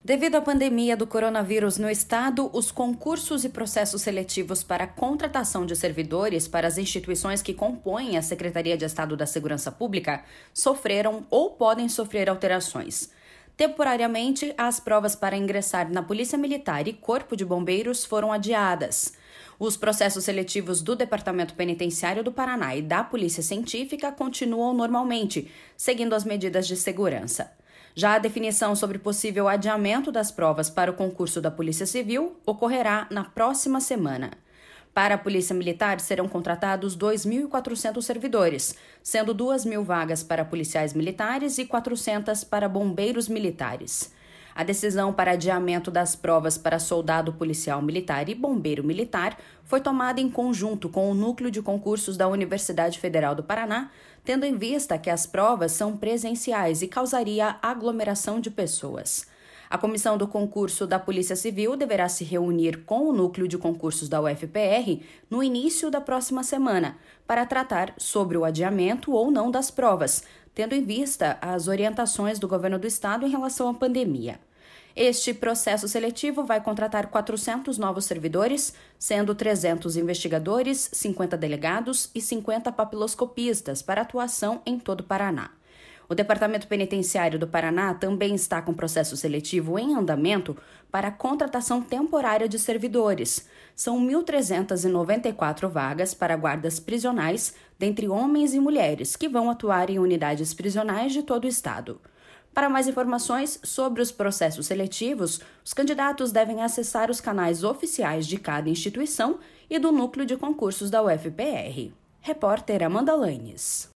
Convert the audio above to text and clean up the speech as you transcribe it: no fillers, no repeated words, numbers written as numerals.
Devido à pandemia do coronavírus no estado, os concursos e processos seletivos para a contratação de servidores para as instituições que compõem a Secretaria de Estado da Segurança Pública sofreram ou podem sofrer alterações. Temporariamente, as provas para ingressar na Polícia Militar e Corpo de Bombeiros foram adiadas. Os processos seletivos do Departamento Penitenciário do Paraná e da Polícia Científica continuam normalmente, seguindo as medidas de segurança. Já a definição sobre possível adiamento das provas para o concurso da Polícia Civil ocorrerá na próxima semana. Para a Polícia Militar, serão contratados 2.400 servidores, sendo 2.000 vagas para policiais militares e 400 para bombeiros militares. A decisão para adiamento das provas para soldado policial militar e bombeiro militar foi tomada em conjunto com o Núcleo de Concursos da Universidade Federal do Paraná, tendo em vista que as provas são presenciais e causaria aglomeração de pessoas. A comissão do concurso da Polícia Civil deverá se reunir com o Núcleo de Concursos da UFPR no início da próxima semana para tratar sobre o adiamento ou não das provas, tendo em vista as orientações do governo do estado em relação à pandemia. Este processo seletivo vai contratar 400 novos servidores, sendo 300 investigadores, 50 delegados e 50 papiloscopistas para atuação em todo o Paraná. O Departamento Penitenciário do Paraná também está com processo seletivo em andamento para a contratação temporária de servidores. São 1.394 vagas para guardas prisionais, dentre homens e mulheres, que vão atuar em unidades prisionais de todo o estado. Para mais informações sobre os processos seletivos, os candidatos devem acessar os canais oficiais de cada instituição e do Núcleo de Concursos da UFPR. Repórter Amanda Lanes.